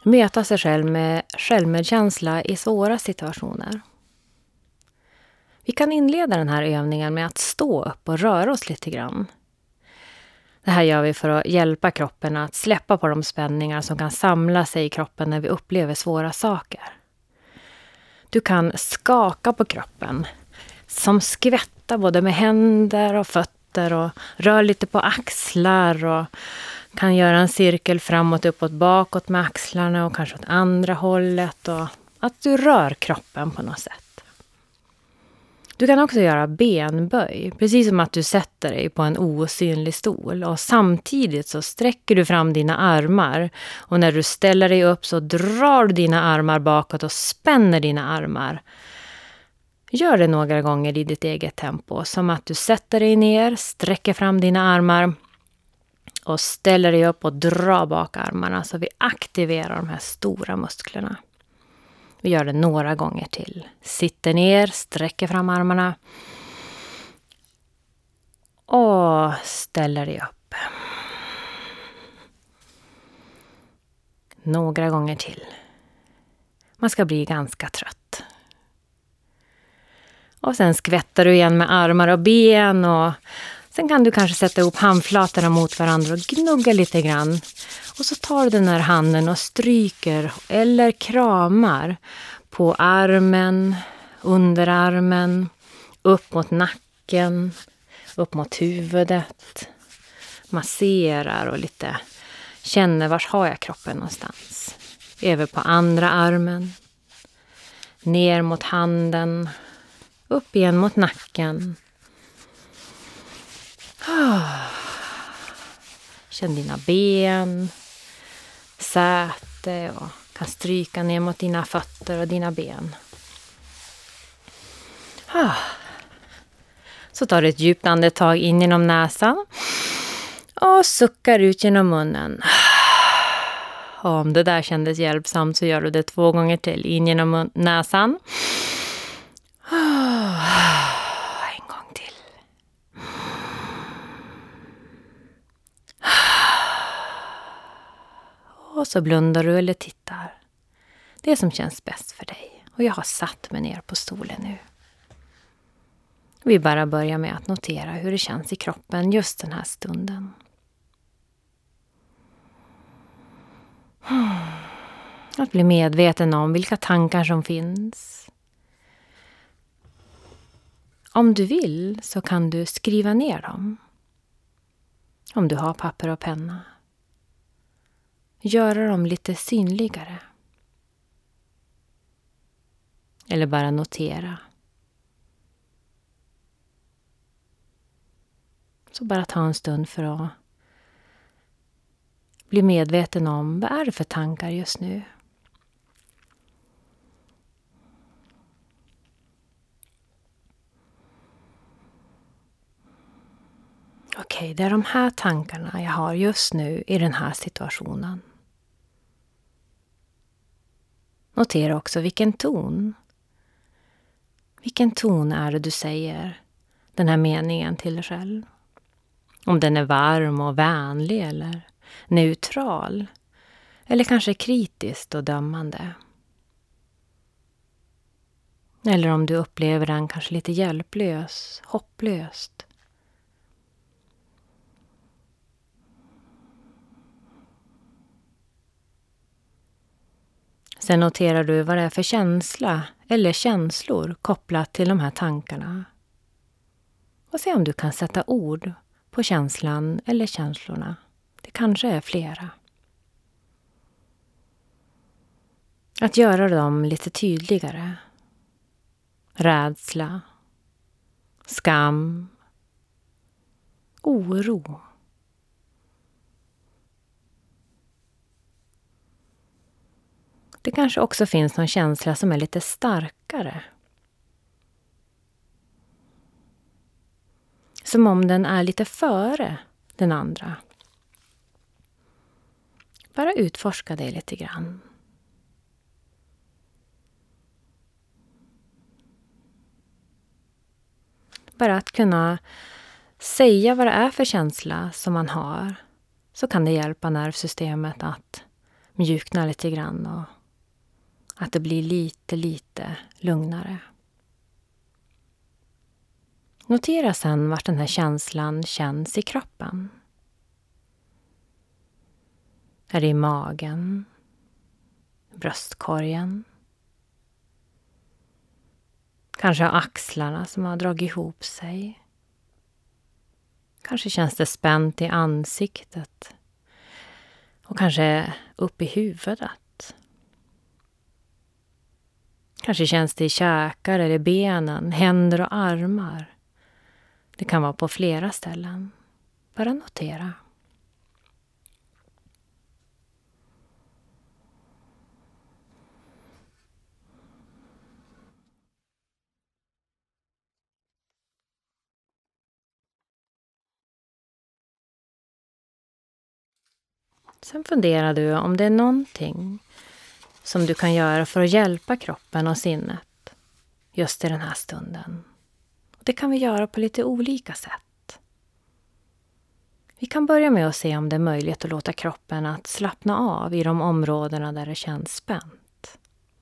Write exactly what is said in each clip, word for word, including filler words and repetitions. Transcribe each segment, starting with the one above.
Möta sig själv med självmedkänsla i svåra situationer. Vi kan inleda den här övningen med att stå upp och röra oss lite grann. Det här gör vi för att hjälpa kroppen att släppa på de spänningar som kan samla sig i kroppen när vi upplever svåra saker. Du kan skaka på kroppen, som skvätta både med händer och fötter och rör lite på axlar och kan göra en cirkel framåt, uppåt, bakåt med axlarna och kanske åt andra hållet och att du rör kroppen på något sätt. Du kan också göra benböj, precis som att du sätter dig på en osynlig stol och samtidigt så sträcker du fram dina armar och när du ställer dig upp så drar du dina armar bakåt och spänner dina armar. Gör det några gånger i ditt eget tempo, som att du sätter dig ner, sträcker fram dina armar och ställer dig upp och drar bak armarna så vi aktiverar de här stora musklerna. Vi gör det några gånger till. Sitter ner, sträcker fram armarna. Och ställer dig upp. Några gånger till. Man ska bli ganska trött. Och sen skvättar du igen med armar och ben. Och sen kan du kanske sätta ihop handflatorna mot varandra och gnugga lite grann. Och så tar du den här handen och stryker eller kramar på armen, underarmen, upp mot nacken, upp mot huvudet. Masserar och lite känner vars har jag kroppen någonstans. Över på andra armen, ner mot handen, upp igen mot nacken. Känn dina ben, säte och kan stryka ner mot dina fötter och dina ben. Så tar du ett djupt andetag in genom näsan och suckar ut genom munnen. Och om det där kändes hjälpsamt så gör du det två gånger till. In genom näsan. En gång till. Och så blundar du eller tittar. Det som känns bäst för dig. Och jag har satt mig ner på stolen nu. Vi bara börjar med att notera hur det känns i kroppen just den här stunden. Att bli medveten om vilka tankar som finns. Om du vill så kan du skriva ner dem. Om du har papper och penna. Göra dem lite synligare. Eller bara notera. Så bara ta en stund för att bli medveten om vad är det för tankar just nu. Okej, det är de här tankarna jag har just nu i den här situationen. Notera också vilken ton. Vilken ton är det du säger den här meningen till dig själv? Om den är varm och vänlig eller neutral. Eller kanske kritiskt och dömande. Eller om du upplever den kanske lite hjälplös, hopplöst. Sen noterar du vad det är för känsla eller känslor kopplat till de här tankarna. Och se om du kan sätta ord på känslan eller känslorna. Det kanske är flera. Att göra dem lite tydligare. Rädsla, skam, oro. Det kanske också finns någon känsla som är lite starkare. Som om den är lite före den andra. Bara utforska det lite grann. Bara att kunna säga vad det är för känsla som man har. Så kan det hjälpa nervsystemet att mjuknar lite grann och att det blir lite, lite lugnare. Notera sen vart den här känslan känns i kroppen. Är det i magen? Bröstkorgen? Kanske axlarna som har dragit ihop sig. Kanske känns det spänt i ansiktet. Och kanske upp i huvudet. Kanske känns det i käkar eller benen, händer och armar. Det kan vara på flera ställen. Bara notera. Sen funderar du om det är någonting som du kan göra för att hjälpa kroppen och sinnet just i den här stunden. Det kan vi göra på lite olika sätt. Vi kan börja med att se om det är möjligt att låta kroppen att slappna av i de områdena där det känns spänt.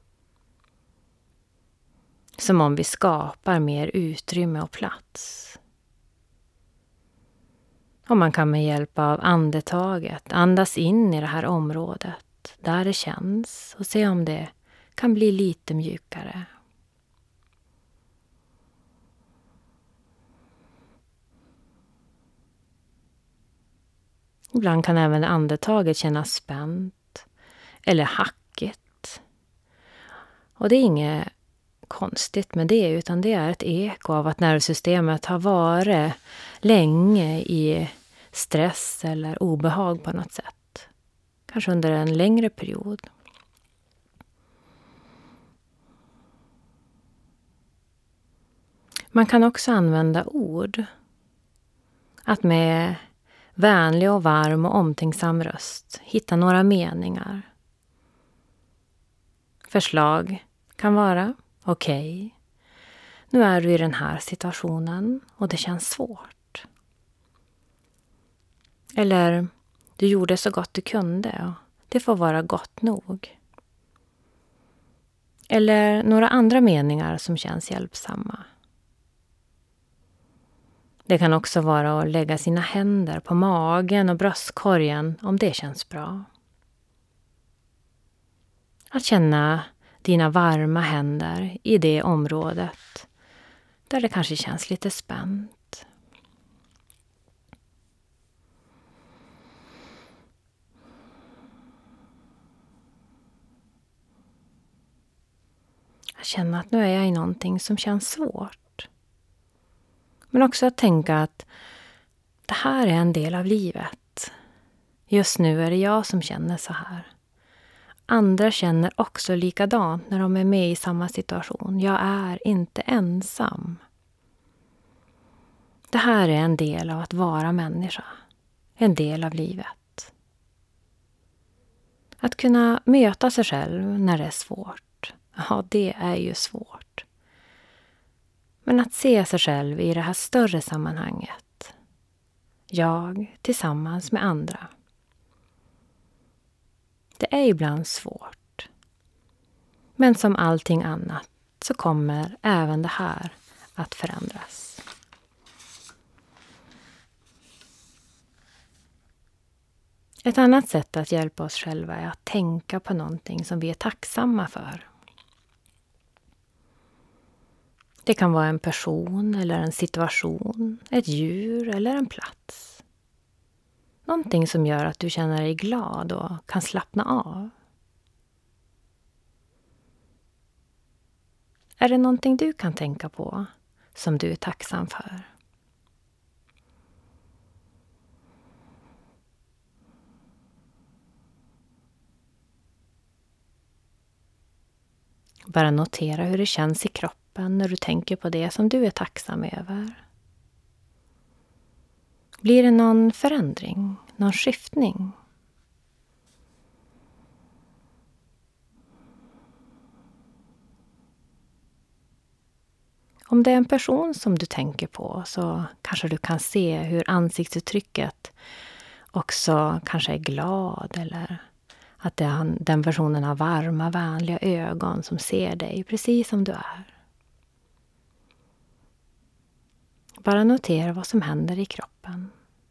Som om vi skapar mer utrymme och plats. Och man kan med hjälp av andetaget andas in i det här området där det känns och se om det kan bli lite mjukare. Ibland kan även andetaget kännas spänt eller hackigt. Och det är inget konstigt med det, utan det är ett eko av att nervsystemet har varit länge i stress eller obehag på något sätt. Kanske under en längre period. Man kan också använda ord. Att med vänlig och varm och omtänksam röst hitta några meningar. Förslag kan vara: okej, okay, nu är du i den här situationen och det känns svårt. Eller: du gjorde så gott du kunde och det får vara gott nog. Eller några andra meningar som känns hjälpsamma. Det kan också vara att lägga sina händer på magen och bröstkorgen om det känns bra. Att känna dina varma händer i det området där det kanske känns lite spänt. Att känna att nu är jag i någonting som känns svårt. Men också att tänka att det här är en del av livet. Just nu är det jag som känner så här. Andra känner också likadant när de är med i samma situation. Jag är inte ensam. Det här är en del av att vara människa. En del av livet. Att kunna möta sig själv när det är svårt. Ja, det är ju svårt. Men att se sig själv i det här större sammanhanget. Jag tillsammans med andra. Det är ibland svårt. Men som allting annat så kommer även det här att förändras. Ett annat sätt att hjälpa oss själva är att tänka på någonting som vi är tacksamma för. Det kan vara en person eller en situation, ett djur eller en plats. Någonting som gör att du känner dig glad och kan slappna av. Är det någonting du kan tänka på som du är tacksam för? Bara notera hur det känns i kroppen när du tänker på det som du är tacksam över. Blir det någon förändring, någon skiftning? Om det är en person som du tänker på så kanske du kan se hur ansiktsuttrycket också kanske är glad eller Att den, den personen har varma, vänliga ögon som ser dig precis som du är. Bara notera vad som händer i kroppen.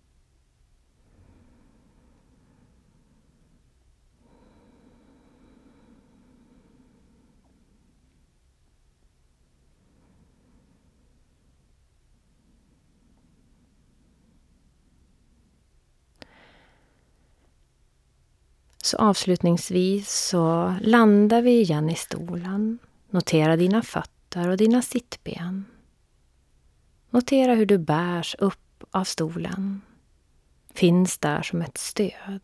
Så avslutningsvis så landar vi igen i stolen. Notera dina fötter och dina sittben. Notera hur du bärs upp av stolen. Finns där som ett stöd.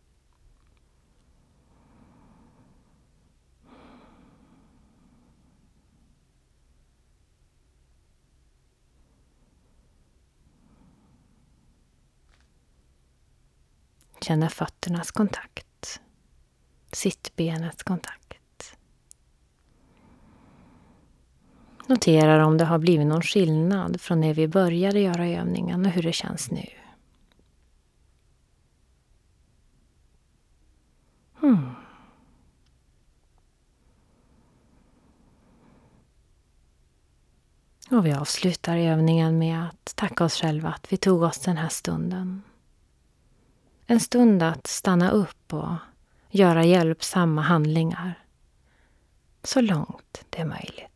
Känner fötternas kontakt. Sittbenets kontakt. Noterar om det har blivit någon skillnad från när vi började göra övningen och hur det känns nu. Hmm. Och vi avslutar övningen med att tacka oss själva att vi tog oss den här stunden. En stund att stanna upp och göra hjälpsamma handlingar så långt det är möjligt.